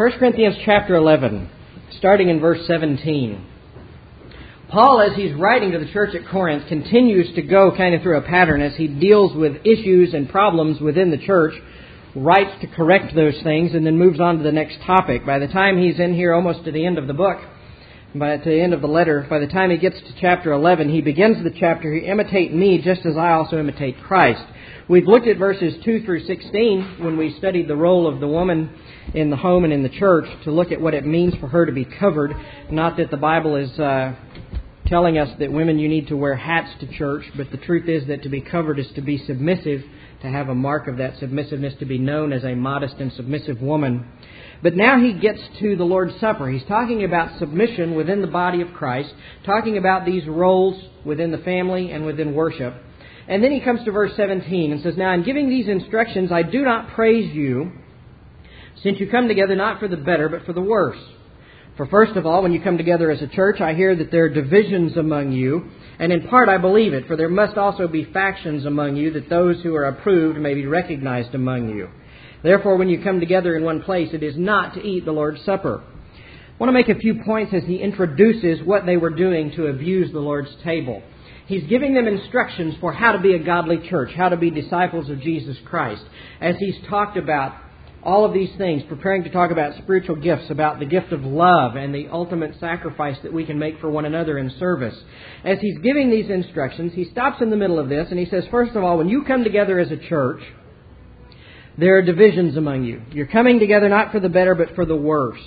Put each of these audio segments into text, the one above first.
1 Corinthians chapter 11, starting in verse 17. Paul, as he's writing to the church at Corinth, continues to go kind of through a pattern as he deals with issues and problems within the church, writes to correct those things, and then moves on to the next topic. By the time he's in here almost to the end of the book, at the end of the letter, by the time he gets to chapter 11, he begins the chapter, imitate me just as I also imitate Christ. We've looked at verses 2 through 16 when we studied the role of the woman in the home and in the church to look at what it means for her to be covered. Not that the Bible is telling us that women, you need to wear hats to church, but the truth is that to be covered is to be submissive, to have a mark of that submissiveness, to be known as a modest and submissive woman. But now he gets to the Lord's Supper. He's talking about submission within the body of Christ, talking about these roles within the family and within worship. And then he comes to verse 17 and says, Now in giving these instructions, I do not praise you, since you come together not for the better, but for the worse. For first of all, when you come together as a church, I hear that there are divisions among you, and in part I believe it, for there must also be factions among you, that those who are approved may be recognized among you. Therefore, when you come together in one place, it is not to eat the Lord's Supper. I want to make a few points as he introduces what they were doing to abuse the Lord's table. He's giving them instructions for how to be a godly church, how to be disciples of Jesus Christ. As he's talked about all of these things, preparing to talk about spiritual gifts, about the gift of love and the ultimate sacrifice that we can make for one another in service. As he's giving these instructions, he stops in the middle of this and he says, first of all, when you come together as a church, there are divisions among you. You're coming together not for the better, but for the worse.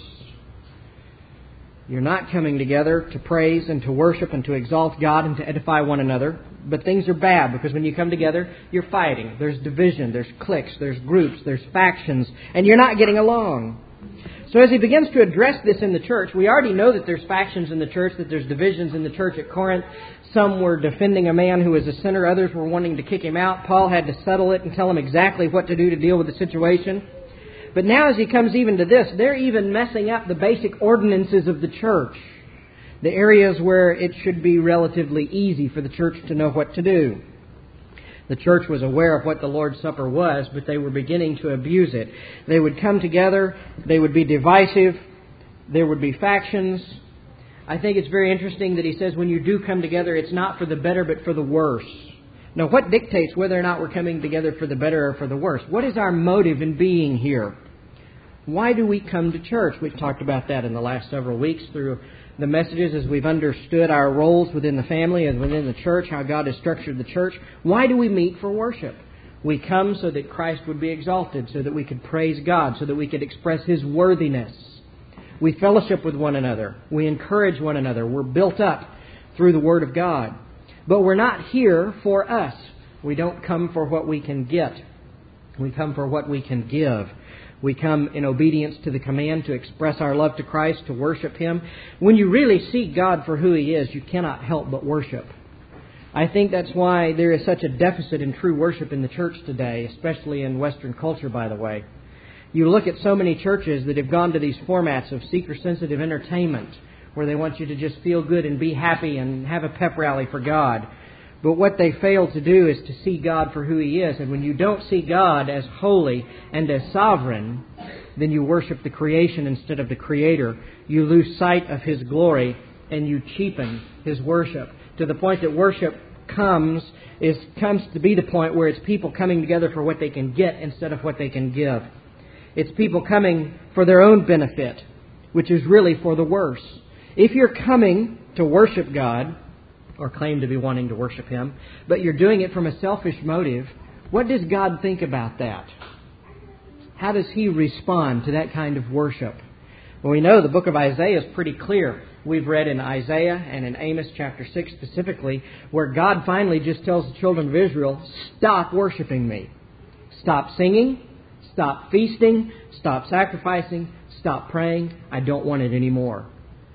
You're not coming together to praise and to worship and to exalt God and to edify one another. But things are bad because when you come together, you're fighting. There's division, there's cliques, there's groups, there's factions, and you're not getting along. So as he begins to address this in the church, we already know that there's factions in the church, that there's divisions in the church at Corinth. Some were defending a man who was a sinner. Others were wanting to kick him out. Paul had to settle it and tell him exactly what to do to deal with the situation. But now as he comes even to this, they're even messing up the basic ordinances of the church. The areas where it should be relatively easy for the church to know what to do. The church was aware of what the Lord's Supper was, but they were beginning to abuse it. They would come together, they would be divisive, there would be factions. I think it's very interesting that he says when you do come together, it's not for the better, but for the worse. Now, what dictates whether or not we're coming together for the better or for the worse? What is our motive in being here? Why do we come to church? We've talked about that in the last several weeks through the messages as we've understood our roles within the family and within the church, how God has structured the church. Why do we meet for worship? We come so that Christ would be exalted, so that we could praise God, so that we could express His worthiness. We fellowship with one another. We encourage one another. We're built up through the Word of God. But we're not here for us. We don't come for what we can get. We come for what we can give. We come in obedience to the command to express our love to Christ, to worship Him. When you really see God for who He is, you cannot help but worship. I think that's why there is such a deficit in true worship in the church today, especially in Western culture, by the way. You look at so many churches that have gone to these formats of seeker-sensitive entertainment, where they want you to just feel good and be happy and have a pep rally for God. But what they fail to do is to see God for who He is. And when you don't see God as holy and as sovereign, then you worship the creation instead of the Creator. You lose sight of His glory and you cheapen His worship to the point that worship comes to be the point where it's people coming together for what they can get instead of what they can give. It's people coming for their own benefit, which is really for the worse. If you're coming to worship God, or claim to be wanting to worship Him, but you're doing it from a selfish motive, what does God think about that? How does He respond to that kind of worship? Well, we know the book of Isaiah is pretty clear. We've read in Isaiah and in Amos chapter 6 specifically, where God finally just tells the children of Israel, stop worshiping me. Stop singing, stop feasting, stop sacrificing, stop praying. I don't want it anymore.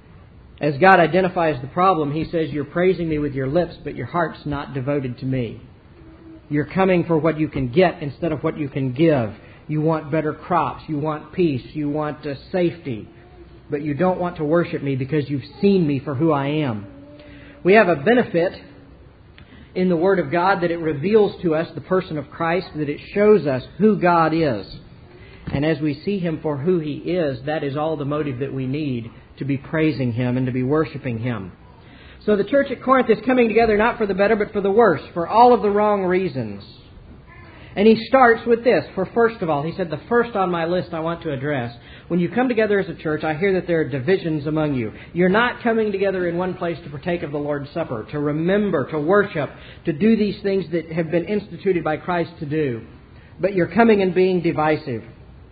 As God identifies the problem, He says, you're praising me with your lips, but your heart's not devoted to me. You're coming for what you can get instead of what you can give. You want better crops. You want peace. You want safety. But you don't want to worship me because you've seen me for who I am. We have a benefit in the Word of God that it reveals to us the person of Christ, that it shows us who God is. And as we see Him for who He is, that is all the motive that we need to be praising Him and to be worshiping Him. So the church at Corinth is coming together not for the better, but for the worse, for all of the wrong reasons. And he starts with this. For first of all, he said, the first on my list I want to address. When you come together as a church, I hear that there are divisions among you. You're not coming together in one place to partake of the Lord's Supper, to remember, to worship, to do these things that have been instituted by Christ to do. But you're coming and being divisive.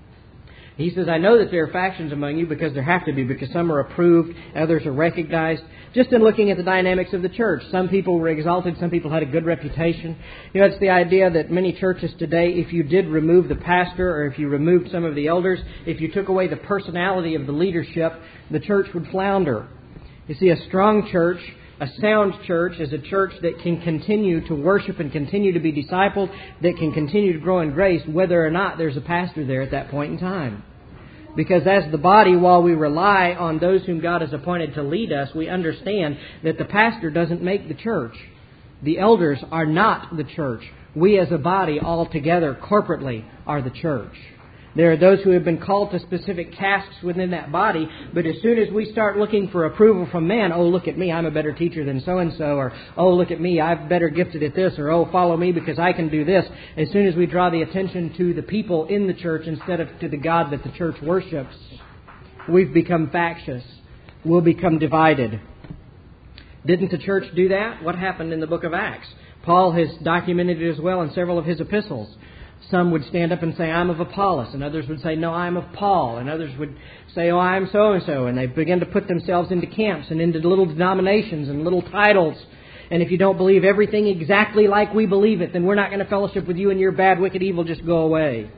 He says, I know that there are factions among you because there have to be, because some are approved, others are recognized. Just in looking at the dynamics of the church, some people were exalted, some people had a good reputation. You know, it's the idea that many churches today, if you did remove the pastor or if you removed some of the elders, if you took away the personality of the leadership, the church would flounder. You see, a strong church, a sound church, is a church that can continue to worship and continue to be discipled, that can continue to grow in grace, whether or not there's a pastor there at that point in time. Because as the body, while we rely on those whom God has appointed to lead us, we understand that the pastor doesn't make the church. The elders are not the church. We as a body, all together, corporately, are the church. There are those who have been called to specific tasks within that body, but as soon as we start looking for approval from man, oh, look at me, I'm a better teacher than so-and-so, or oh, look at me, I'm better gifted at this, or oh, follow me because I can do this. As soon as we draw the attention to the people in the church instead of to the God that the church worships, we've become factious. We'll become divided. Didn't the church do that? What happened in the book of Acts? Paul has documented it as well in several of his epistles. Some would stand up and say, I'm of Apollos, and others would say, no, I'm of Paul, and others would say, oh, I'm so-and-so, and they begin to put themselves into camps and into little denominations and little titles. And if you don't believe everything exactly like we believe it, then we're not going to fellowship with you and your bad, wicked, evil, just go away.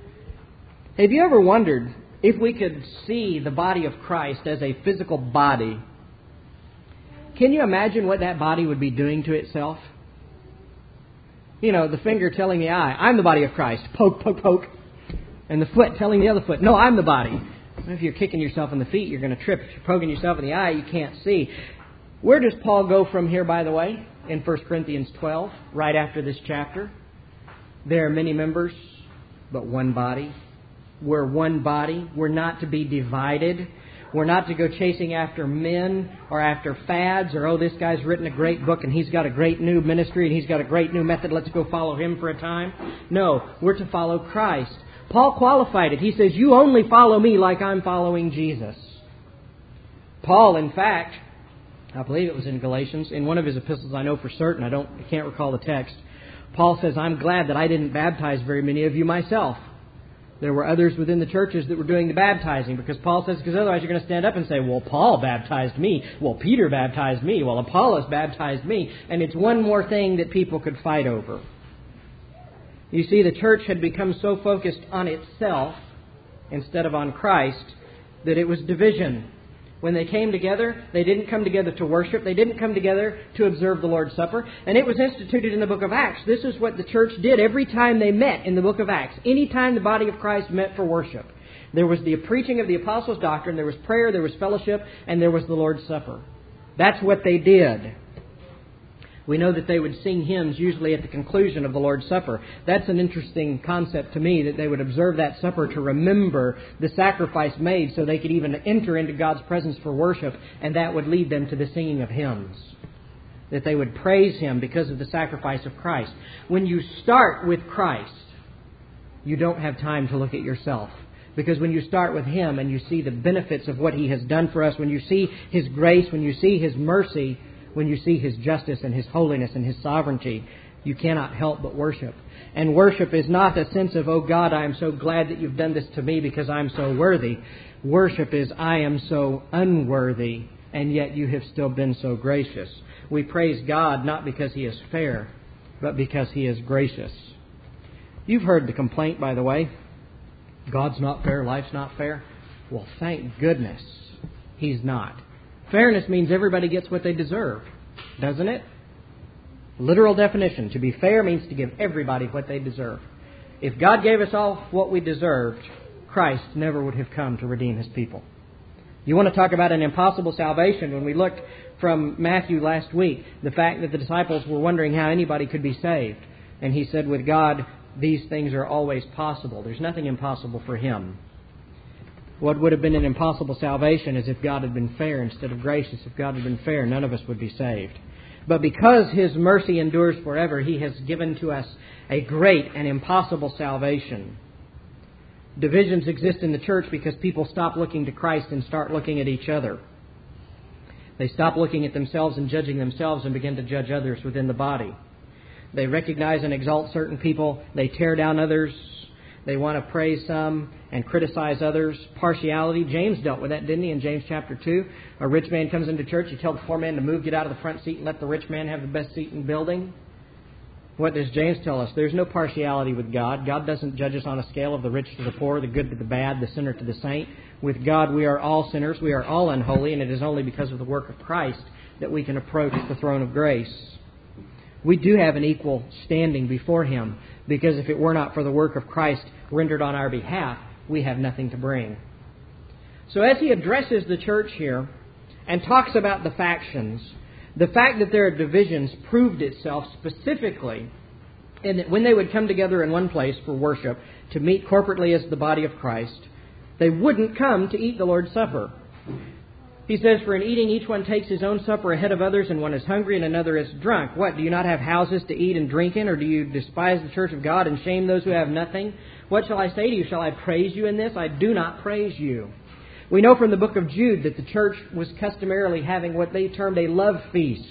Have you ever wondered if we could see the body of Christ as a physical body? Can you imagine what that body would be doing to itself? You know, the finger telling the eye, I'm the body of Christ. Poke, poke, poke. And the foot telling the other foot, no, I'm the body. If you're kicking yourself in the feet, you're going to trip. If you're poking yourself in the eye, you can't see. Where does Paul go from here, by the way? In 1 Corinthians 12, right after this chapter. There are many members, but one body. We're one body. We're not to be divided. We're not to go chasing after men or after fads or, oh, this guy's written a great book and he's got a great new ministry and he's got a great new method. Let's go follow him for a time. No, we're to follow Christ. Paul qualified it. He says, you only follow me like I'm following Jesus. Paul, in fact, I believe it was in Galatians, in one of his epistles, I know for certain, I can't recall the text, Paul says, I'm glad that I didn't baptize very many of you myself. There were others within the churches that were doing the baptizing because Paul says, because otherwise you're going to stand up and say, well, Paul baptized me. Well, Peter baptized me. Well, Apollos baptized me. And it's one more thing that people could fight over. You see, the church had become so focused on itself instead of on Christ that it was division. When they came together, they didn't come together to worship. They didn't come together to observe the Lord's Supper. And it was instituted in the book of Acts. This is what the church did every time they met in the book of Acts. Any time the body of Christ met for worship. There was the preaching of the apostles' doctrine, there was prayer, there was fellowship, and there was the Lord's Supper. That's what they did. We know that they would sing hymns usually at the conclusion of the Lord's Supper. That's an interesting concept to me, that they would observe that supper to remember the sacrifice made so they could even enter into God's presence for worship, and that would lead them to the singing of hymns. That they would praise Him because of the sacrifice of Christ. When you start with Christ, you don't have time to look at yourself. Because when you start with Him and you see the benefits of what He has done for us, when you see His grace, when you see His mercy, when you see His justice and His holiness and His sovereignty, you cannot help but worship. And worship is not a sense of, oh God, I am so glad that you've done this to me because I'm so worthy. Worship is, I am so unworthy, and yet you have still been so gracious. We praise God not because He is fair, but because He is gracious. You've heard the complaint, by the way. God's not fair, life's not fair. Well, thank goodness He's not. Fairness means everybody gets what they deserve, doesn't it? Literal definition. To be fair means to give everybody what they deserve. If God gave us all what we deserved, Christ never would have come to redeem His people. You want to talk about an impossible salvation? When we looked from Matthew last week, the fact that the disciples were wondering how anybody could be saved. And He said, with God, these things are always possible. There's nothing impossible for Him. What would have been an impossible salvation is if God had been fair instead of gracious. If God had been fair, none of us would be saved. But because His mercy endures forever, He has given to us a great and impossible salvation. Divisions exist in the church because people stop looking to Christ and start looking at each other. They stop looking at themselves and judging themselves and begin to judge others within the body. They recognize and exalt certain people. They tear down others. They want to praise some and criticize others. Partiality. James dealt with that, didn't he, in James chapter 2? A rich man comes into church. He tells the poor man to move, get out of the front seat, and let the rich man have the best seat in the building. What does James tell us? There's no partiality with God. God doesn't judge us on a scale of the rich to the poor, the good to the bad, the sinner to the saint. With God, we are all sinners. We are all unholy, and it is only because of the work of Christ that we can approach the throne of grace. We do have an equal standing before Him, because if it were not for the work of Christ rendered on our behalf, we have nothing to bring. So as he addresses the church here and talks about the factions, the fact that there are divisions proved itself specifically in that when they would come together in one place for worship to meet corporately as the body of Christ, they wouldn't come to eat the Lord's Supper. He says, for in eating each one takes his own supper ahead of others, and one is hungry and another is drunk. What, do you not have houses to eat and drink in, or do you despise the church of God and shame those who have nothing? What shall I say to you? Shall I praise you in this? I do not praise you. We know from the book of Jude that the church was customarily having what they termed a love feast.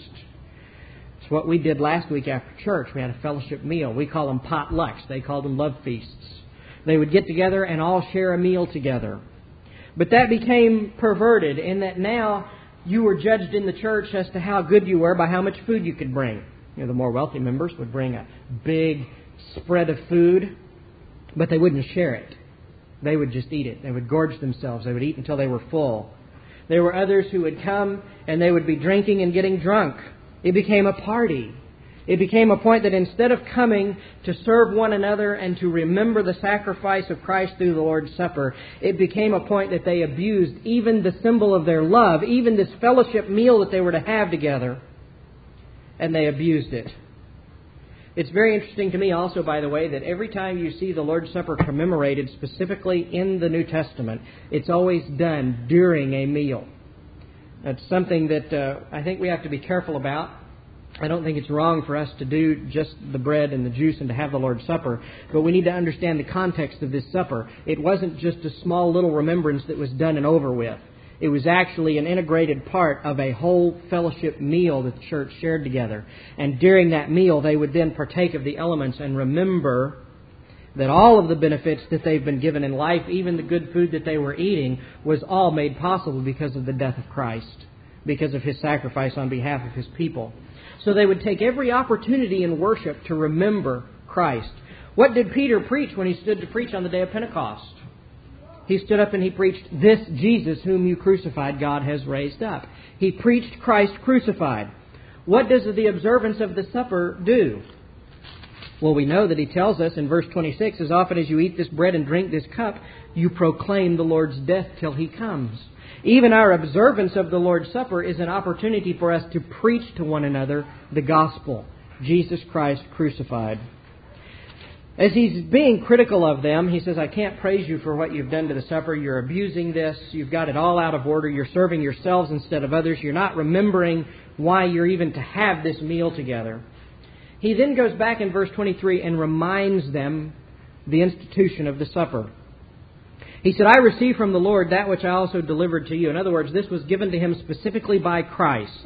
It's what we did last week after church. We had a fellowship meal. We call them potlucks. They called them love feasts. They would get together and all share a meal together. But that became perverted in that now you were judged in the church as to how good you were by how much food you could bring. You know, the more wealthy members would bring a big spread of food, but they wouldn't share it. They would just eat it. They would gorge themselves. They would eat until they were full. There were others who would come and they would be drinking and getting drunk. It became a party. It became a point that instead of coming to serve one another and to remember the sacrifice of Christ through the Lord's Supper, it became a point that they abused even the symbol of their love, even this fellowship meal that they were to have together, and they abused it. It's very interesting to me also, by the way, that every time you see the Lord's Supper commemorated specifically in the New Testament, it's always done during a meal. That's something that I think we have to be careful about. I don't think it's wrong for us to do just the bread and the juice and to have the Lord's Supper, but we need to understand the context of this supper. It wasn't just a small little remembrance that was done and over with. It was actually an integrated part of a whole fellowship meal that the church shared together. And during that meal, they would then partake of the elements and remember that all of the benefits that they've been given in life, even the good food that they were eating, was all made possible because of the death of Christ, because of His sacrifice on behalf of His people. So they would take every opportunity in worship to remember Christ. What did Peter preach when he stood to preach on the day of Pentecost? He stood up and he preached, "This Jesus whom you crucified, God has raised up." He preached Christ crucified. What does the observance of the supper do? Well, we know that he tells us in verse 26, "As often as you eat this bread and drink this cup, you proclaim the Lord's death till He comes." Even our observance of the Lord's Supper is an opportunity for us to preach to one another the gospel, Jesus Christ crucified. As he's being critical of them, he says, "I can't praise you for what you've done to the supper. You're abusing this. You've got it all out of order. You're serving yourselves instead of others. You're not remembering why you're even to have this meal together." He then goes back in verse 23 and reminds them the institution of the supper. He said, "I received from the Lord that which I also delivered to you." In other words, this was given to him specifically by Christ.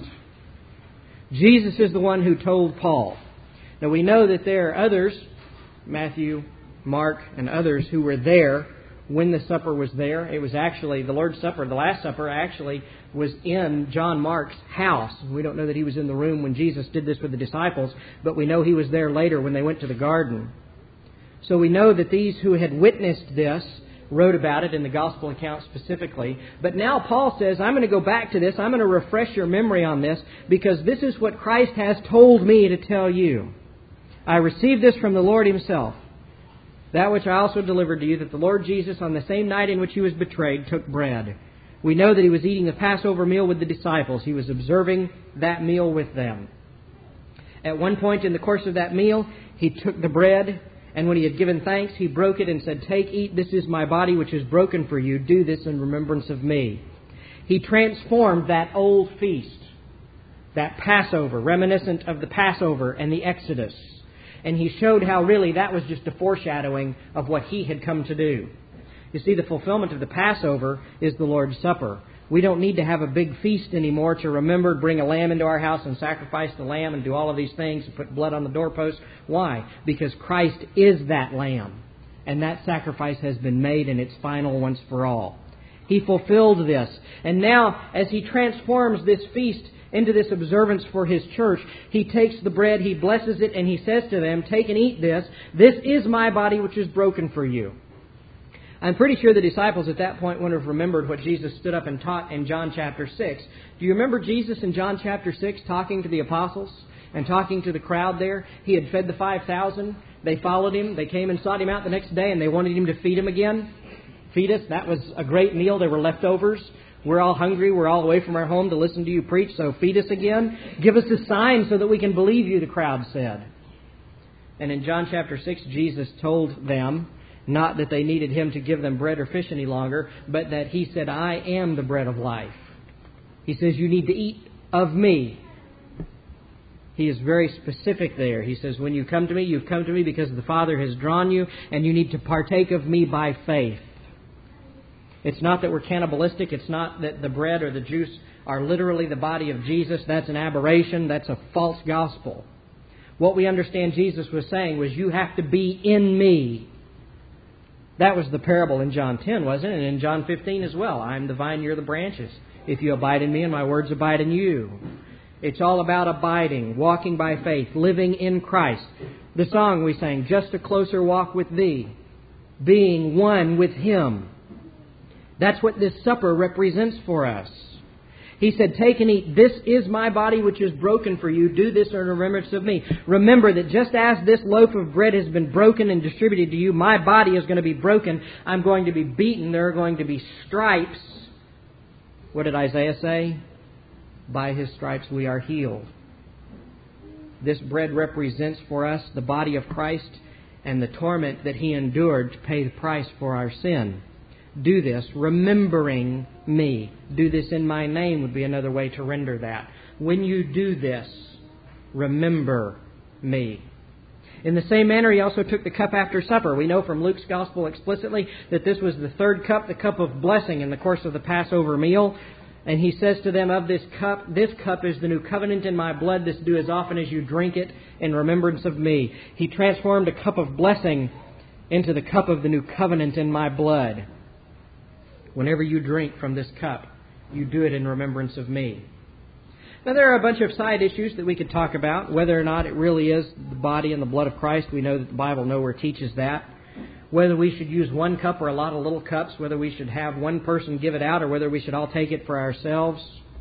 Jesus is the one who told Paul. Now we know that there are others, Matthew, Mark, and others who were there when the supper was there. It was actually, the Lord's Supper, the Last Supper actually was in John Mark's house. We don't know that he was in the room when Jesus did this with the disciples, but we know he was there later when they went to the garden. So we know that these who had witnessed this wrote about it in the gospel account specifically. But now Paul says, I'm going to go back to this. I'm going to refresh your memory on this because this is what Christ has told me to tell you. I received this from the Lord Himself. That which I also delivered to you, that the Lord Jesus, on the same night in which He was betrayed, took bread. We know that He was eating the Passover meal with the disciples. He was observing that meal with them. At one point in the course of that meal, He took the bread And when he had given thanks, he broke it and said, "Take, eat, this is my body which is broken for you. Do this in remembrance of me." He transformed that old feast, that Passover, reminiscent of the Passover and the Exodus. And he showed how really that was just a foreshadowing of what he had come to do. You see, the fulfillment of the Passover is the Lord's Supper. We don't need to have a big feast anymore to remember, bring a lamb into our house and sacrifice the lamb and do all of these things and put blood on the doorpost. Why? Because Christ is that lamb. And that sacrifice has been made and it's final once for all. He fulfilled this. And now, as he transforms this feast into this observance for his church, he takes the bread, he blesses it, and he says to them, "Take and eat this. This is my body which is broken for you." I'm pretty sure the disciples at that point would have remembered what Jesus stood up and taught in John chapter 6. Do you remember Jesus in John chapter 6 talking to the apostles and talking to the crowd there? He had fed the 5,000. They followed him. They came and sought him out the next day, and they wanted him to feed them again. Feed us. That was a great meal. There were leftovers. We're all hungry. We're all away from our home to listen to you preach, so feed us again. Give us a sign so that we can believe you, the crowd said. And in John chapter 6, Jesus told them, not that they needed him to give them bread or fish any longer, but that he said, "I am the bread of life." He says, "You need to eat of me." He is very specific there. He says, when you come to me, you've come to me because the Father has drawn you, and you need to partake of me by faith. It's not that we're cannibalistic. It's not that the bread or the juice are literally the body of Jesus. That's an aberration. That's a false gospel. What we understand Jesus was saying was, you have to be in me. That was the parable in John 10, wasn't it? And in John 15 as well. I am the vine, you're the branches. If you abide in me and my words abide in you. It's all about abiding, walking by faith, living in Christ. The song we sang, "Just a Closer Walk with Thee," being one with Him. That's what this supper represents for us. He said, "Take and eat. This is my body which is broken for you. Do this in remembrance of me." Remember that just as this loaf of bread has been broken and distributed to you, my body is going to be broken. I'm going to be beaten. There are going to be stripes. What did Isaiah say? By His stripes we are healed. This bread represents for us the body of Christ and the torment that He endured to pay the price for our sin. Do this, remembering me. Do this in my name would be another way to render that. When you do this, remember me. In the same manner, He also took the cup after supper. We know from Luke's Gospel explicitly that this was the third cup, the cup of blessing in the course of the Passover meal. And He says to them, "Of this cup is the new covenant in my blood. This do as often as you drink it in remembrance of me." He transformed a cup of blessing into the cup of the new covenant in my blood. Whenever you drink from this cup, you do it in remembrance of me. Now, there are a bunch of side issues that we could talk about. Whether or not it really is the body and the blood of Christ, we know that the Bible nowhere teaches that. Whether we should use one cup or a lot of little cups, whether we should have one person give it out or whether we should all take it for ourselves.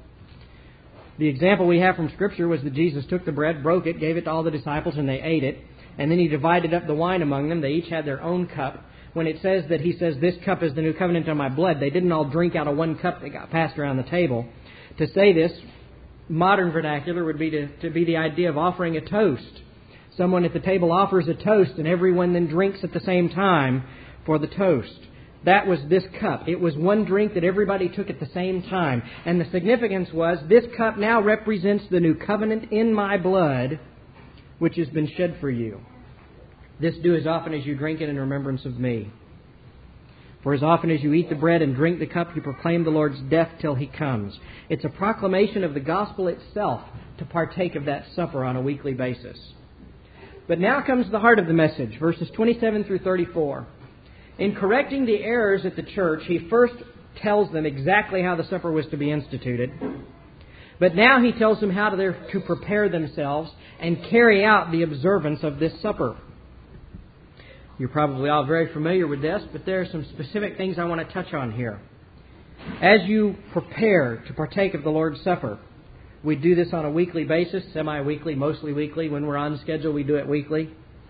The example we have from Scripture was that Jesus took the bread, broke it, gave it to all the disciples, and they ate it. And then He divided up the wine among them. They each had their own cup. When it says that He says, "This cup is the new covenant in my blood," they didn't all drink out of one cup that got passed around the table. To say this, modern vernacular would be to be the idea of offering a toast. Someone at the table offers a toast and everyone then drinks at the same time for the toast. That was this cup. It was one drink that everybody took at the same time. And the significance was, this cup now represents the new covenant in my blood, which has been shed for you. This do as often as you drink it in remembrance of me. For as often as you eat the bread and drink the cup, you proclaim the Lord's death till He comes. It's a proclamation of the gospel itself to partake of that supper on a weekly basis. But now comes the heart of the message, verses 27 through 34. In correcting the errors at the church, He first tells them exactly how the supper was to be instituted. But now He tells them how to prepare themselves and carry out the observance of this supper. You're probably all very familiar with this, but there are some specific things I want to touch on here. As you prepare to partake of the Lord's Supper, we do this on a weekly basis, semi-weekly, mostly weekly. When we're on schedule, we do it weekly.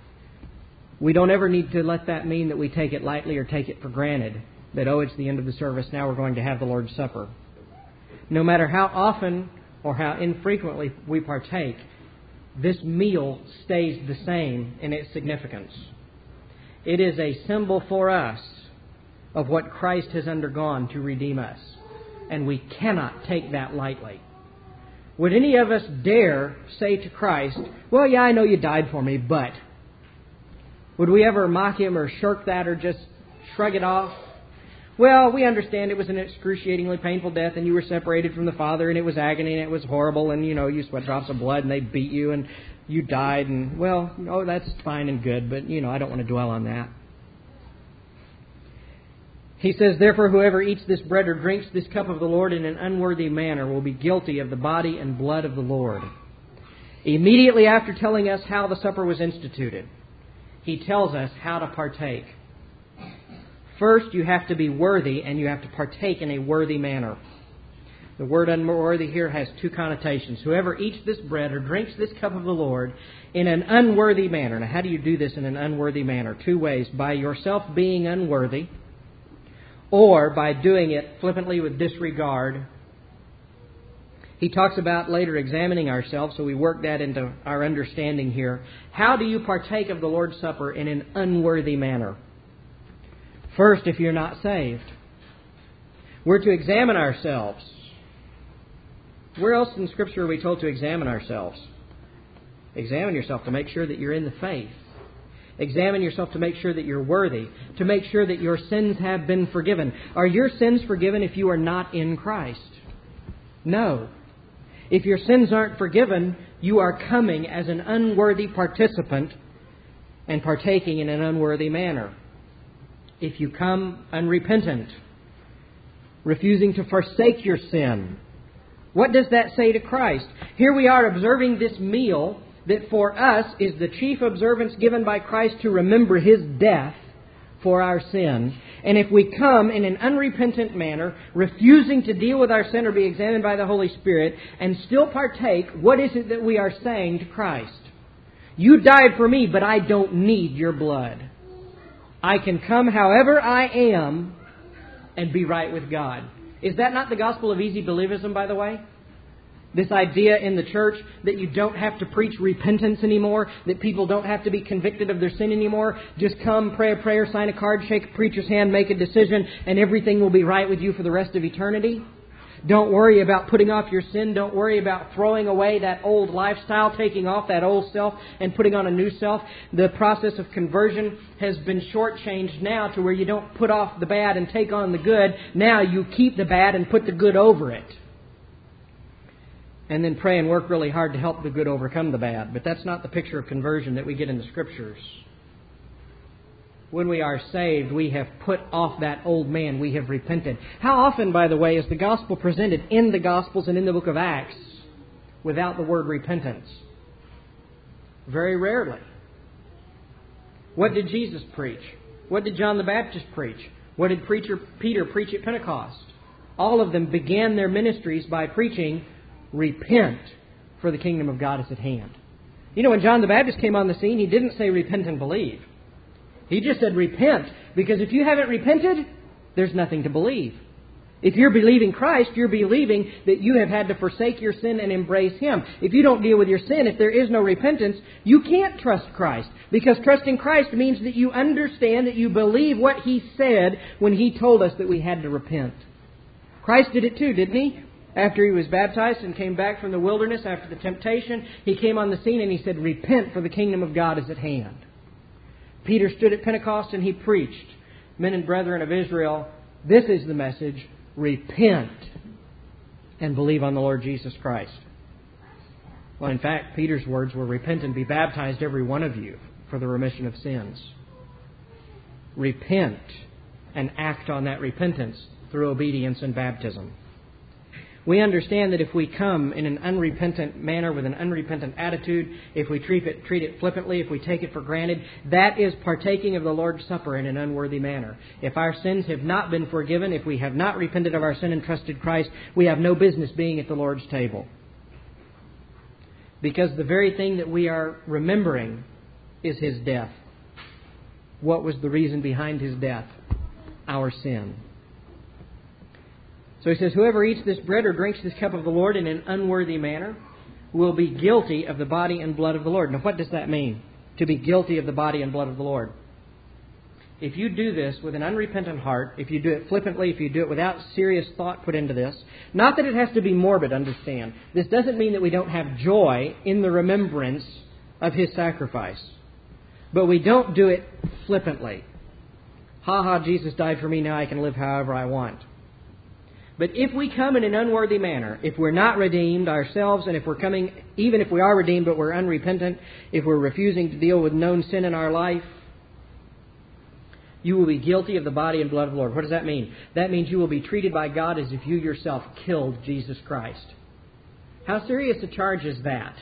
We don't ever need to let that mean that we take it lightly or take it for granted, that, it's the end of the service, now we're going to have the Lord's Supper. No matter how often or how infrequently we partake, this meal stays the same in its significance. It is a symbol for us of what Christ has undergone to redeem us. And we cannot take that lightly. Would any of us dare say to Christ, well, yeah, I know you died for me, but... Would we ever mock Him or shirk that or just shrug it off? Well, we understand it was an excruciatingly painful death and you were separated from the Father and it was agony and it was horrible and, you sweat drops of blood and they beat you and you died and, that's fine and good, but, I don't want to dwell on that. He says, therefore, whoever eats this bread or drinks this cup of the Lord in an unworthy manner will be guilty of the body and blood of the Lord. Immediately after telling us how the supper was instituted, He tells us how to partake. First, you have to be worthy and you have to partake in a worthy manner. The word unworthy here has two connotations. Whoever eats this bread or drinks this cup of the Lord in an unworthy manner. Now, how do you do this in an unworthy manner? Two ways. By yourself being unworthy, or by doing it flippantly with disregard. He talks about later examining ourselves, so we work that into our understanding here. How do you partake of the Lord's Supper in an unworthy manner? First, if you're not saved, we're to examine ourselves. Where else in Scripture are we told to examine ourselves? Examine yourself to make sure that you're in the faith. Examine yourself to make sure that you're worthy, to make sure that your sins have been forgiven. Are your sins forgiven if you are not in Christ? No. If your sins aren't forgiven, you are coming as an unworthy participant and partaking in an unworthy manner. If you come unrepentant, refusing to forsake your sin, what does that say to Christ? Here we are observing this meal that for us is the chief observance given by Christ to remember His death for our sin. And if we come in an unrepentant manner, refusing to deal with our sin or be examined by the Holy Spirit, and still partake, what is it that we are saying to Christ? You died for me, but I don't need your blood. I can come however I am and be right with God. Is that not the gospel of easy believism, by the way? This idea in the church that you don't have to preach repentance anymore, that people don't have to be convicted of their sin anymore. Just come, pray a prayer, sign a card, shake a preacher's hand, make a decision, and everything will be right with you for the rest of eternity. Don't worry about putting off your sin. Don't worry about throwing away that old lifestyle, taking off that old self and putting on a new self. The process of conversion has been shortchanged now to where you don't put off the bad and take on the good. Now you keep the bad and put the good over it. And then pray and work really hard to help the good overcome the bad. But that's not the picture of conversion that we get in the Scriptures. When we are saved, we have put off that old man. We have repented. How often, by the way, is the gospel presented in the Gospels and in the book of Acts without the word repentance? Very rarely. What did Jesus preach? What did John the Baptist preach? What did Peter preach at Pentecost? All of them began their ministries by preaching, repent, for the kingdom of God is at hand. When John the Baptist came on the scene, he didn't say repent and believe. He just said repent, because if you haven't repented, there's nothing to believe. If you're believing Christ, you're believing that you have had to forsake your sin and embrace Him. If you don't deal with your sin, if there is no repentance, you can't trust Christ. Because trusting Christ means that you understand, that you believe what He said when He told us that we had to repent. Christ did it too, didn't He? After He was baptized and came back from the wilderness after the temptation, He came on the scene and He said, repent, for the kingdom of God is at hand. Peter stood at Pentecost and he preached, men and brethren of Israel, this is the message, repent and believe on the Lord Jesus Christ. Well, in fact, Peter's words were, repent and be baptized, every one of you, for the remission of sins. Repent and act on that repentance through obedience and baptism. We understand that if we come in an unrepentant manner with an unrepentant attitude, if we treat it flippantly, if we take it for granted, that is partaking of the Lord's Supper in an unworthy manner. If our sins have not been forgiven, if we have not repented of our sin and trusted Christ, we have no business being at the Lord's table. Because the very thing that we are remembering is His death. What was the reason behind His death? Our sin. So He says, whoever eats this bread or drinks this cup of the Lord in an unworthy manner will be guilty of the body and blood of the Lord. Now, what does that mean? To be guilty of the body and blood of the Lord. if you do this with an unrepentant heart, if you do it flippantly, if you do it without serious thought put into this, not that it has to be morbid, understand. This doesn't mean that we don't have joy in the remembrance of His sacrifice. But we don't do it flippantly. Ha ha, Jesus died for me, now I can live however I want. But if we come in an unworthy manner, if we're not redeemed ourselves, and if we're coming, even if we are redeemed but we're unrepentant, if we're refusing to deal with known sin in our life, you will be guilty of the body and blood of the Lord. What does that mean? That means you will be treated by God as if you yourself killed Jesus Christ. How serious a charge is that?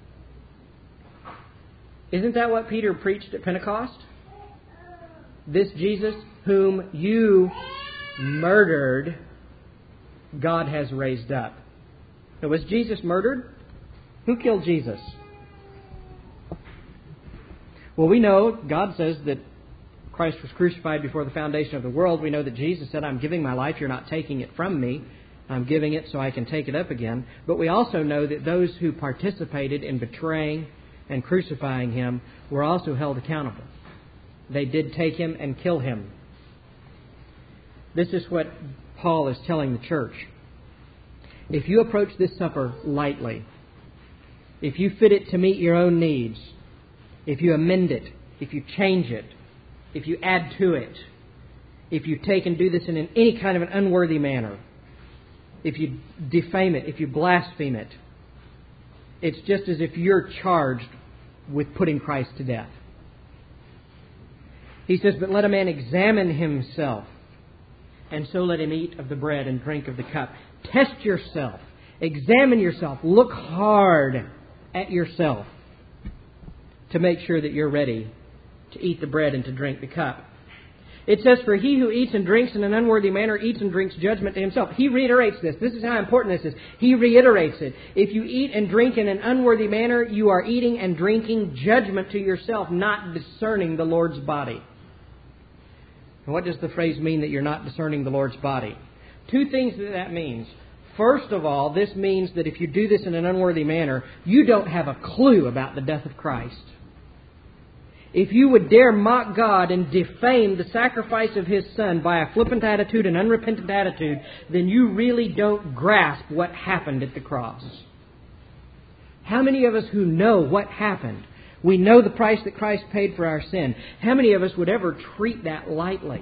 Isn't that what Peter preached at Pentecost? This Jesus whom you murdered, God has raised up. Now, was Jesus murdered? Who killed Jesus? Well, we know God says that Christ was crucified before the foundation of the world. We know that Jesus said, I'm giving my life, you're not taking it from me. I'm giving it so I can take it up again. But we also know that those who participated in betraying and crucifying Him were also held accountable. They did take Him and kill Him. This is what Paul is telling the church. If you approach this supper lightly, if you fit it to meet your own needs, if you amend it, if you change it, if you add to it, if you take and do this in any kind of an unworthy manner, if you defame it, if you blaspheme it, it's just as if you're charged with putting Christ to death. He says, but let a man examine himself, and so let him eat of the bread and drink of the cup. Test yourself. Examine yourself. Look hard at yourself to make sure that you're ready to eat the bread and to drink the cup. It says, for he who eats and drinks in an unworthy manner eats and drinks judgment to himself. He reiterates this. This is how important this is. He reiterates it. If you eat and drink in an unworthy manner, you are eating and drinking judgment to yourself, not discerning the Lord's body. And what does the phrase mean that you're not discerning the Lord's body? Two things that means. First of all, this means that if you do this in an unworthy manner, you don't have a clue about the death of Christ. If you would dare mock God and defame the sacrifice of His Son by a flippant attitude, an unrepentant attitude, then you really don't grasp what happened at the cross. How many of us who know what happened, we know the price that Christ paid for our sin, how many of us would ever treat that lightly?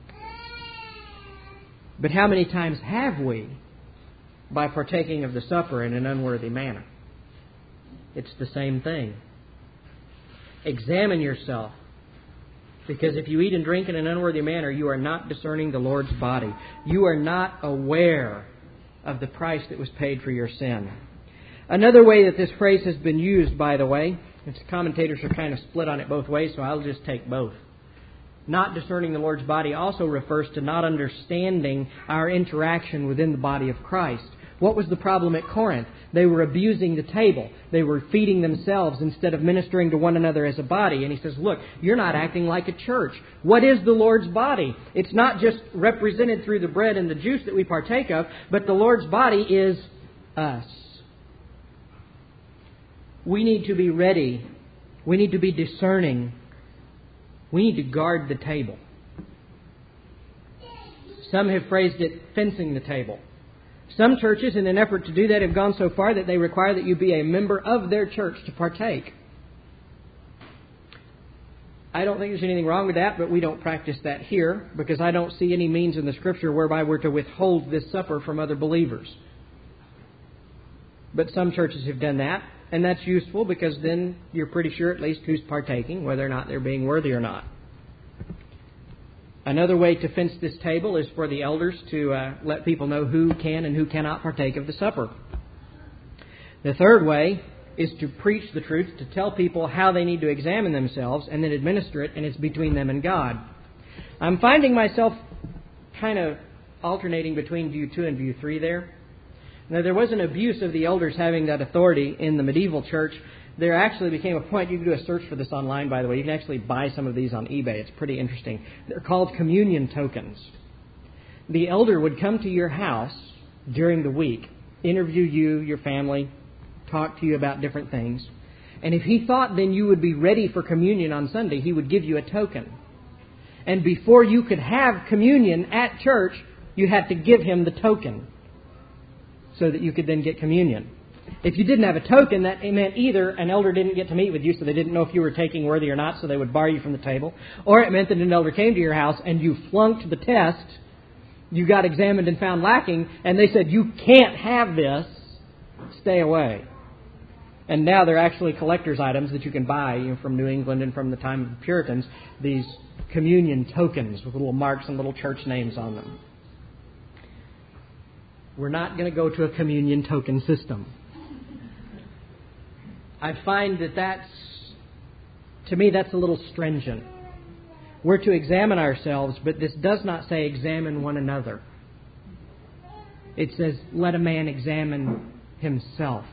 But how many times have we by partaking of the supper in an unworthy manner? It's the same thing. Examine yourself. Because if you eat and drink in an unworthy manner, you are not discerning the Lord's body. You are not aware of the price that was paid for your sin. Another way that this phrase has been used, by the way, its commentators are kind of split on it both ways, so I'll just take both. Not discerning the Lord's body also refers to not understanding our interaction within the body of Christ. What was the problem at Corinth? They were abusing the table. They were feeding themselves instead of ministering to one another as a body. And he says, look, you're not acting like a church. What is the Lord's body? It's not just represented through the bread and the juice that we partake of, but the Lord's body is us. We need to be ready. We need to be discerning. We need to guard the table. Some have phrased it fencing the table. Some churches, in an effort to do that, have gone so far that they require that you be a member of their church to partake. I don't think there's anything wrong with that, but we don't practice that here because I don't see any means in the Scripture whereby we're to withhold this supper from other believers. But some churches have done that, and that's useful because then you're pretty sure at least who's partaking, whether or not they're being worthy or not. Another way to fence this table is for the elders to let people know who can and who cannot partake of the supper. The third way is to preach the truth, to tell people how they need to examine themselves and then administer it, and it's between them and God. I'm finding myself kind of alternating between view 2 and view 3 there. Now, there was an abuse of the elders having that authority in the medieval church. There actually became a point, you can do a search for this online, by the way. You can actually buy some of these on eBay. It's pretty interesting. They're called communion tokens. The elder would come to your house during the week, interview you, your family, talk to you about different things. And if he thought then you would be ready for communion on Sunday, he would give you a token. And before you could have communion at church, you had to give him the token so that you could then get communion. If you didn't have a token, that meant either an elder didn't get to meet with you, so they didn't know if you were taking worthy or not, so they would bar you from the table. Or it meant that an elder came to your house and you flunked the test, you got examined and found lacking, and they said, you can't have this, stay away. And now they're actually collector's items that you can buy from New England and from the time of the Puritans, these communion tokens with little marks and little church names on them. We're not going to go to a communion token system. I find to me, that's a little stringent. We're to examine ourselves, but this does not say examine one another. It says, let a man examine himself.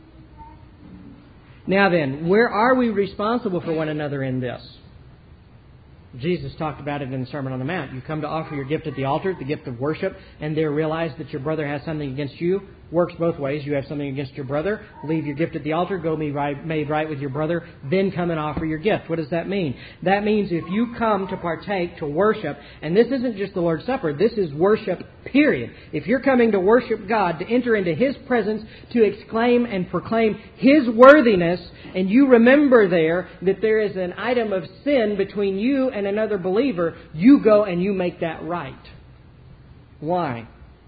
Now then, where are we responsible for one another in this? Jesus talked about it in the Sermon on the Mount. You come to offer your gift at the altar, the gift of worship, and there realize that your brother has something against you. Works both ways. You have something against your brother. Leave your gift at the altar. Go made right with your brother. Then come and offer your gift. What does that mean? That means if you come to partake, to worship, and this isn't just the Lord's Supper, this is worship, period. If you're coming to worship God, to enter into His presence, to exclaim and proclaim His worthiness, and you remember there that there is an item of sin between you and another believer, you go and you make that right. Why?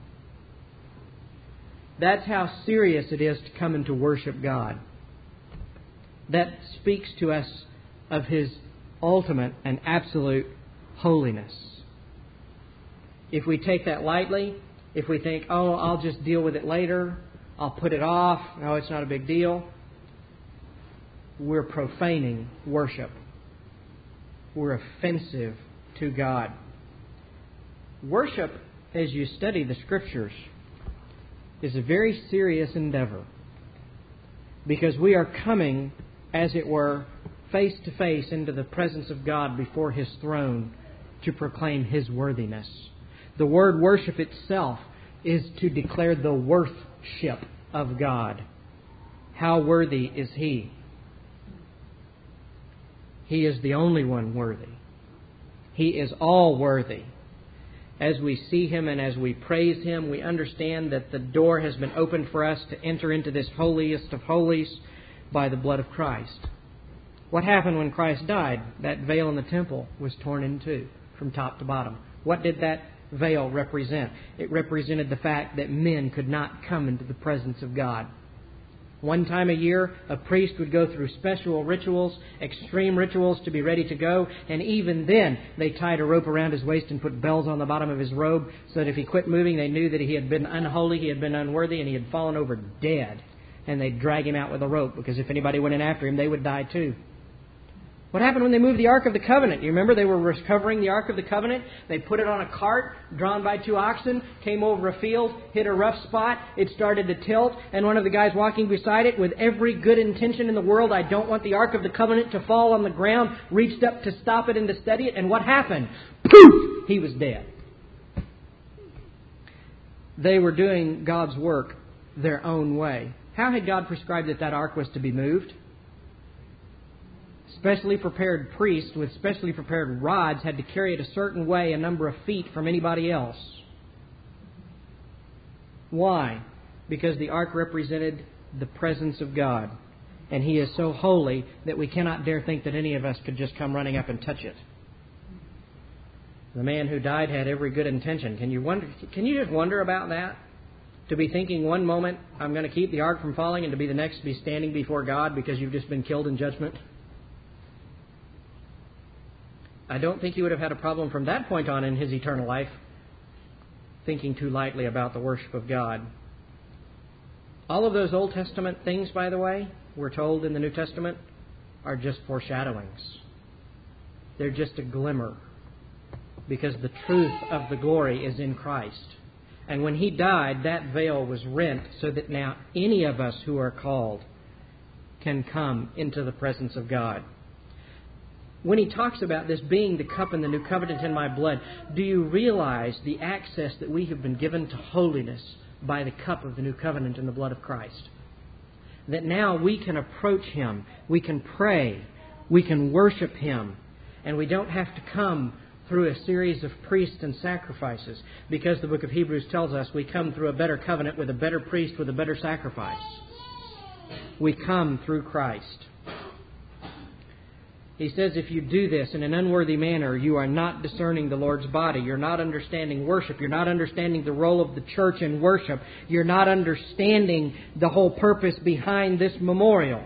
That's how serious it is to come and to worship God. That speaks to us of His ultimate and absolute holiness. If we take that lightly, if we think, oh, I'll just deal with it later, I'll put it off, no, it's not a big deal, we're profaning worship. We're offensive to God. Worship, as you study the Scriptures, is a very serious endeavor, because we are coming, as it were, face to face into the presence of God before His throne to proclaim His worthiness. The word worship itself is to declare the worthship of God. How worthy is He? He is the only one worthy. He is all worthy. As we see Him and as we praise Him, we understand that the door has been opened for us to enter into this holiest of holies by the blood of Christ. What happened when Christ died? That veil in the temple was torn in two from top to bottom. What did that veil represent? It represented the fact that men could not come into the presence of God. One time a year, a priest would go through special rituals, extreme rituals to be ready to go. And even then, they tied a rope around his waist and put bells on the bottom of his robe so that if he quit moving, they knew that he had been unholy, he had been unworthy, and he had fallen over dead. And they'd drag him out with a rope, because if anybody went in after him, they would die too. What happened when they moved the Ark of the Covenant? You remember they were recovering the Ark of the Covenant? They put it on a cart drawn by 2 oxen, came over a field, hit a rough spot, it started to tilt, and one of the guys walking beside it, with every good intention in the world, I don't want the Ark of the Covenant to fall on the ground, reached up to stop it and to steady it, and what happened? Poof! He was dead. They were doing God's work their own way. How had God prescribed that ark was to be moved? Specially prepared priests with specially prepared rods had to carry it a certain way, a number of feet from anybody else. Why? Because the ark represented the presence of God. And He is so holy that we cannot dare think that any of us could just come running up and touch it. The man who died had every good intention. Can you just wonder about that? To be thinking one moment, I'm going to keep the ark from falling, and to be the next to be standing before God because you've just been killed in judgment? I don't think he would have had a problem from that point on in his eternal life, thinking too lightly about the worship of God. All of those Old Testament things, by the way, we're told in the New Testament, are just foreshadowings. They're just a glimmer, because the truth of the glory is in Christ. And when He died, that veil was rent so that now any of us who are called can come into the presence of God. When He talks about this being the cup in the new covenant in my blood, do you realize the access that we have been given to holiness by the cup of the new covenant in the blood of Christ? That now we can approach Him, we can pray, we can worship Him, and we don't have to come through a series of priests and sacrifices, because the book of Hebrews tells us we come through a better covenant with a better priest with a better sacrifice. We come through Christ. He says if you do this in an unworthy manner, you are not discerning the Lord's body. You're not understanding worship. You're not understanding the role of the church in worship. You're not understanding the whole purpose behind this memorial.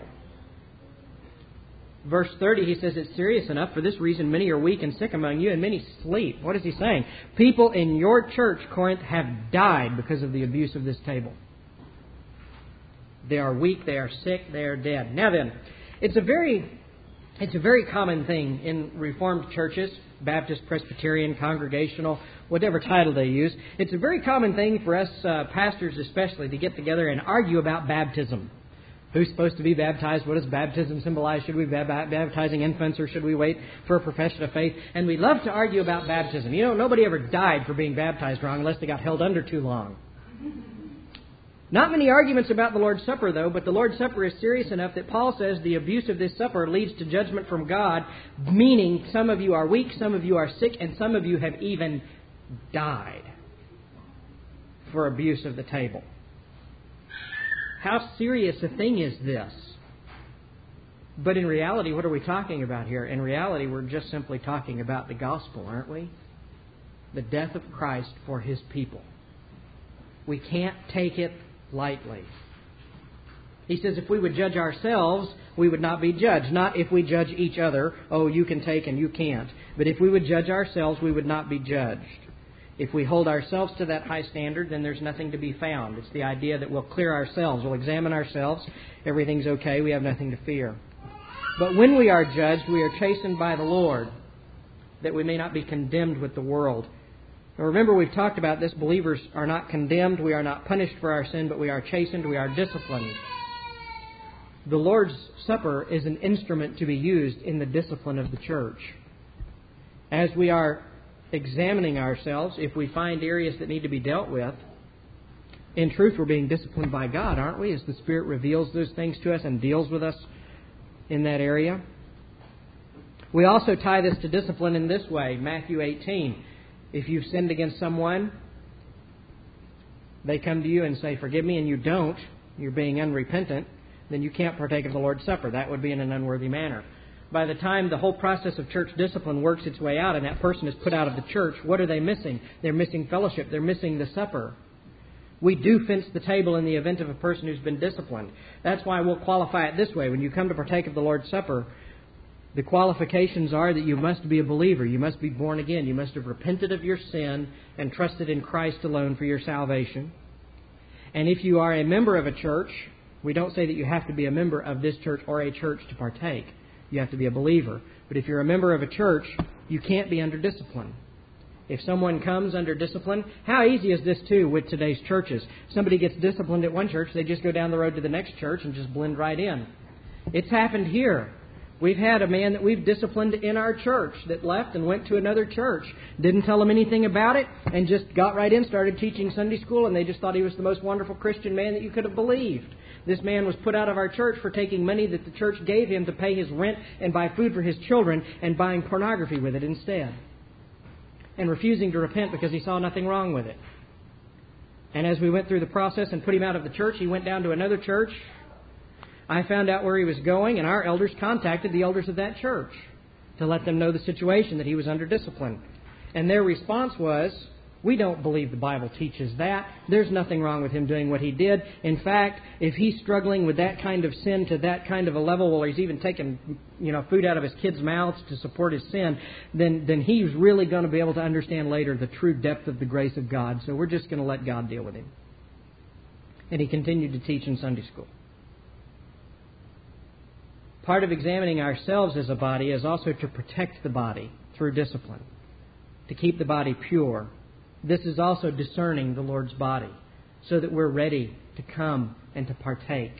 Verse 30, he says it's serious enough. For this reason, many are weak and sick among you, and many sleep. What is he saying? People in your church, Corinth, have died because of the abuse of this table. They are weak, they are sick, they are dead. Now then, it's a very common thing in Reformed churches, Baptist, Presbyterian, Congregational, whatever title they use. It's a very common thing for us pastors especially to get together and argue about baptism. Who's supposed to be baptized? What does baptism symbolize? Should we be baptizing infants or should we wait for a profession of faith? And we love to argue about baptism. You know, nobody ever died for being baptized wrong unless they got held under too long. Not many arguments about the Lord's Supper, though, but the Lord's Supper is serious enough that Paul says the abuse of this supper leads to judgment from God, meaning some of you are weak, some of you are sick, and some of you have even died for abuse of the table. How serious a thing is this? But in reality, what are we talking about here? In reality, we're just simply talking about the gospel, aren't we? The death of Christ for His people. We can't take it lightly. He says if we would judge ourselves, we would not be judged. Not if we judge each other, oh, you can take and you can't. But if we would judge ourselves, we would not be judged. If we hold ourselves to that high standard, then there's nothing to be found. It's the idea that we'll clear ourselves, we'll examine ourselves, everything's okay, we have nothing to fear. But when we are judged, we are chastened by the Lord, that we may not be condemned with the world. Now remember, we've talked about this. Believers are not condemned. We are not punished for our sin, but we are chastened. We are disciplined. The Lord's Supper is an instrument to be used in the discipline of the church. As we are examining ourselves, if we find areas that need to be dealt with, in truth, we're being disciplined by God, aren't we? As the Spirit reveals those things to us and deals with us in that area. We also tie this to discipline in this way. Matthew 18. If you've sinned against someone, they come to you and say, forgive me, and you don't, you're being unrepentant, then you can't partake of the Lord's Supper. That would be in an unworthy manner. By the time the whole process of church discipline works its way out and that person is put out of the church, what are they missing? They're missing fellowship. They're missing the supper. We do fence the table in the event of a person who's been disciplined. That's why we'll qualify it this way. When you come to partake of the Lord's Supper, the qualifications are that you must be a believer. You must be born again. You must have repented of your sin and trusted in Christ alone for your salvation. And if you are a member of a church, we don't say that you have to be a member of this church or a church to partake. You have to be a believer. But if you're a member of a church, you can't be under discipline. If someone comes under discipline, how easy is this too with today's churches? Somebody gets disciplined at one church, they just go down the road to the next church and just blend right in. It's happened here. We've had a man that we've disciplined in our church that left and went to another church. Didn't tell him anything about it and just got right in, started teaching Sunday school, and they just thought he was the most wonderful Christian man that you could have believed. This man was put out of our church for taking money that the church gave him to pay his rent and buy food for his children and buying pornography with it instead. And refusing to repent because he saw nothing wrong with it. And as we went through the process and put him out of the church, he went down to another church. I found out where he was going, and our elders contacted the elders of that church to let them know the situation, that he was under discipline. And their response was, we don't believe the Bible teaches that. There's nothing wrong with him doing what he did. In fact, if he's struggling with that kind of sin to that kind of a level where he's even taking food out of his kids' mouths to support his sin, then he's really going to be able to understand later the true depth of the grace of God. So we're just going to let God deal with him. And he continued to teach in Sunday school. Part of examining ourselves as a body is also to protect the body through discipline, to keep the body pure. This is also discerning the Lord's body so that we're ready to come and to partake.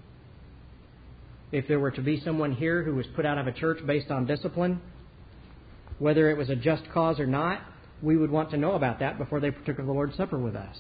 If there were to be someone here who was put out of a church based on discipline, whether it was a just cause or not, we would want to know about that before they partook of the Lord's Supper with us.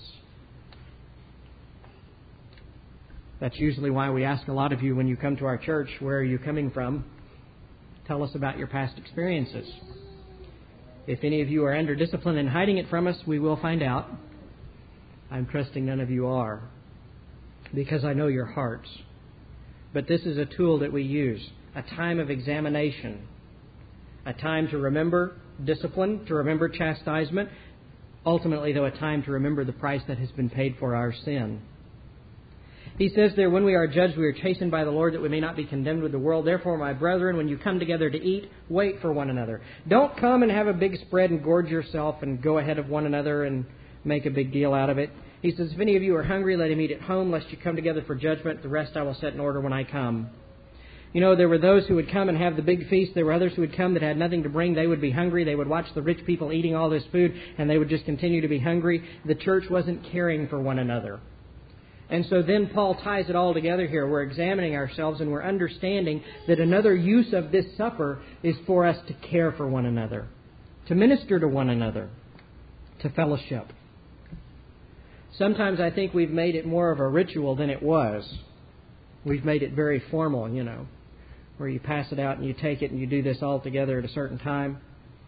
That's usually why we ask a lot of you when you come to our church, where are you coming from? Tell us about your past experiences. If any of you are under discipline and hiding it from us, we will find out. I'm trusting none of you are, because I know your hearts. But this is a tool that we use, a time of examination, a time to remember discipline, to remember chastisement, ultimately, though, a time to remember the price that has been paid for our sin. He says there, when we are judged, we are chastened by the Lord, that we may not be condemned with the world. Therefore, my brethren, when you come together to eat, wait for one another. Don't come and have a big spread and gorge yourself and go ahead of one another and make a big deal out of it. He says, if any of you are hungry, let him eat at home, lest you come together for judgment. The rest I will set in order when I come. You know, there were those who would come and have the big feast. There were others who would come that had nothing to bring. They would be hungry. They would watch the rich people eating all this food, and they would just continue to be hungry. The church wasn't caring for one another. And so then Paul ties it all together here. We're examining ourselves, and we're understanding that another use of this supper is for us to care for one another, to minister to one another, to fellowship. Sometimes I think we've made it more of a ritual than it was. We've made it very formal, where you pass it out and you take it and you do this all together at a certain time.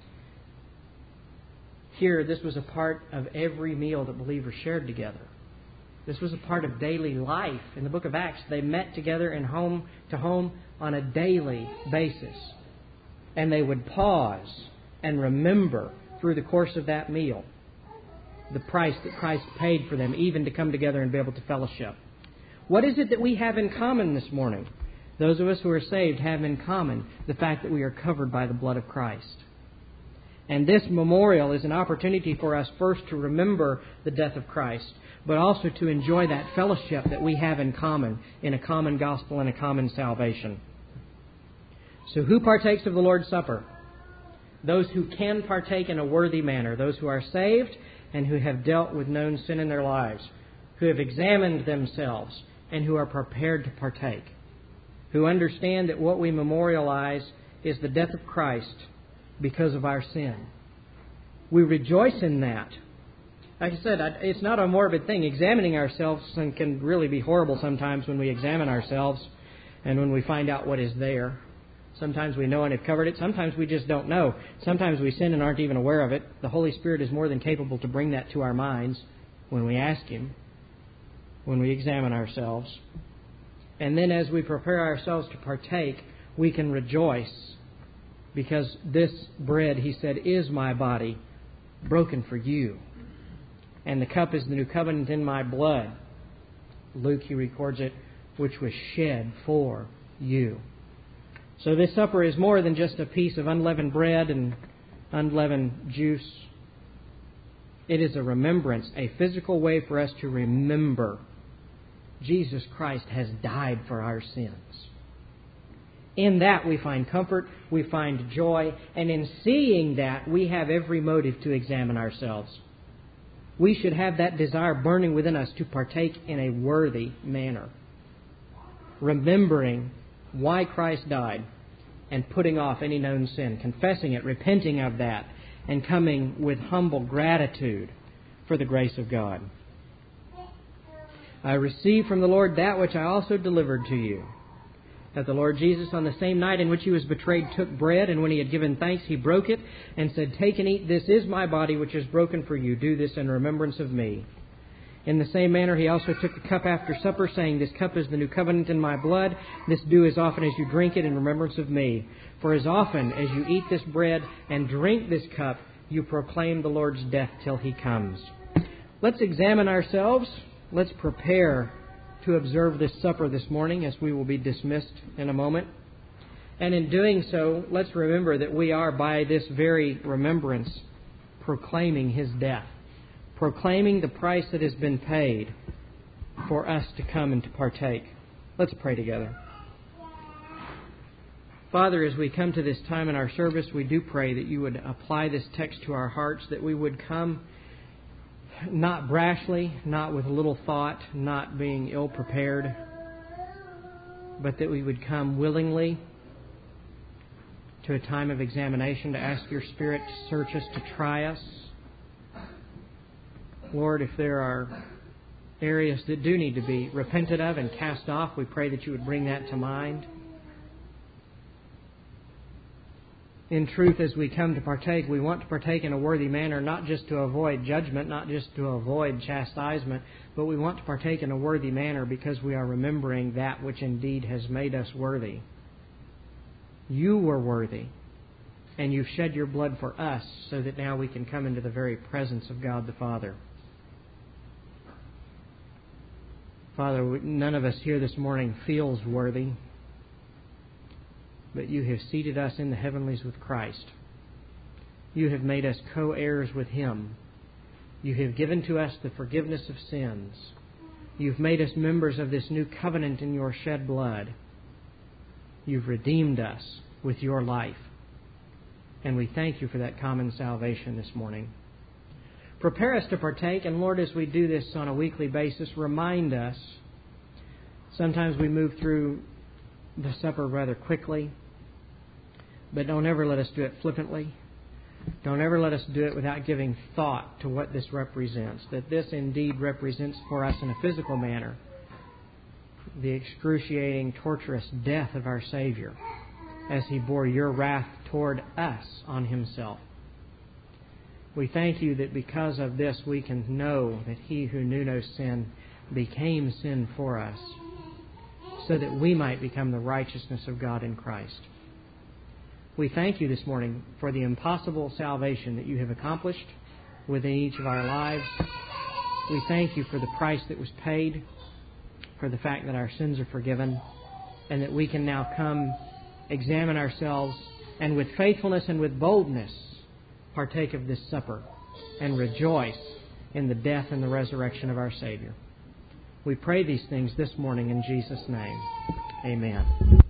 Here, this was a part of every meal that believers shared together. This was a part of daily life. In the book of Acts, they met together in home to home on a daily basis. And they would pause and remember through the course of that meal the price that Christ paid for them, even to come together and be able to fellowship. What is it that we have in common this morning? Those of us who are saved have in common the fact that we are covered by the blood of Christ. And this memorial is an opportunity for us first to remember the death of Christ, but also to enjoy that fellowship that we have in common, in a common gospel and a common salvation. So who partakes of the Lord's Supper? Those who can partake in a worthy manner, those who are saved and who have dealt with known sin in their lives, who have examined themselves and who are prepared to partake, who understand that what we memorialize is the death of Christ because of our sin. We rejoice in that. Like I said, it's not a morbid thing. Examining ourselves can really be horrible sometimes when we examine ourselves and when we find out what is there. Sometimes we know and have covered it. Sometimes we just don't know. Sometimes we sin and aren't even aware of it. The Holy Spirit is more than capable to bring that to our minds when we ask Him, when we examine ourselves. And then as we prepare ourselves to partake, we can rejoice because this bread, He said, is my body broken for you. And the cup is the new covenant in my blood. Luke, he records it, which was shed for you. So this supper is more than just a piece of unleavened bread and unleavened juice. It is a remembrance, a physical way for us to remember Jesus Christ has died for our sins. In that we find comfort, we find joy, and in seeing that we have every motive to examine ourselves. We should have that desire burning within us to partake in a worthy manner, remembering why Christ died and putting off any known sin, confessing it, repenting of that, and coming with humble gratitude for the grace of God. I received from the Lord that which I also delivered to you, that the Lord Jesus, on the same night in which He was betrayed, took bread, and when He had given thanks, He broke it and said, "Take and eat, this is my body which is broken for you. Do this in remembrance of me." In the same manner, He also took the cup after supper, saying, "This cup is the new covenant in my blood. This do as often as you drink it in remembrance of me. For as often as you eat this bread and drink this cup, you proclaim the Lord's death till He comes." Let's examine ourselves. Let's prepare to observe this supper this morning, as we will be dismissed in a moment. And in doing so, let's remember that we are, by this very remembrance, proclaiming His death, proclaiming the price that has been paid for us to come and to partake. Let's pray together. Father, as we come to this time in our service, we do pray that You would apply this text to our hearts, that we would come not brashly, not with little thought, not being ill-prepared, but that we would come willingly to a time of examination, to ask Your Spirit to search us, to try us. Lord, if there are areas that do need to be repented of and cast off, we pray that You would bring that to mind. In truth, as we come to partake, we want to partake in a worthy manner, not just to avoid judgment, not just to avoid chastisement, but we want to partake in a worthy manner because we are remembering that which indeed has made us worthy. You were worthy, and you've shed your blood for us so that now we can come into the very presence of God the Father. Father, none of us here this morning feels worthy, but you have seated us in the heavenlies with Christ. You have made us co-heirs with Him. You have given to us the forgiveness of sins. You've made us members of this new covenant in your shed blood. You've redeemed us with your life. And we thank you for that common salvation this morning. Prepare us to partake, and Lord, as we do this on a weekly basis, remind us. Sometimes we move through the supper rather quickly, but don't ever let us do it flippantly. Don't ever let us do it without giving thought to what this represents, that this indeed represents for us in a physical manner the excruciating, torturous death of our Savior as He bore your wrath toward us on Himself. We thank you that because of this we can know that He who knew no sin became sin for us, so that we might become the righteousness of God in Christ. We thank you this morning for the impossible salvation that you have accomplished within each of our lives. We thank you for the price that was paid, for the fact that our sins are forgiven, and that we can now come, examine ourselves, and with faithfulness and with boldness partake of this supper and rejoice in the death and the resurrection of our Savior. We pray these things this morning in Jesus' name. Amen.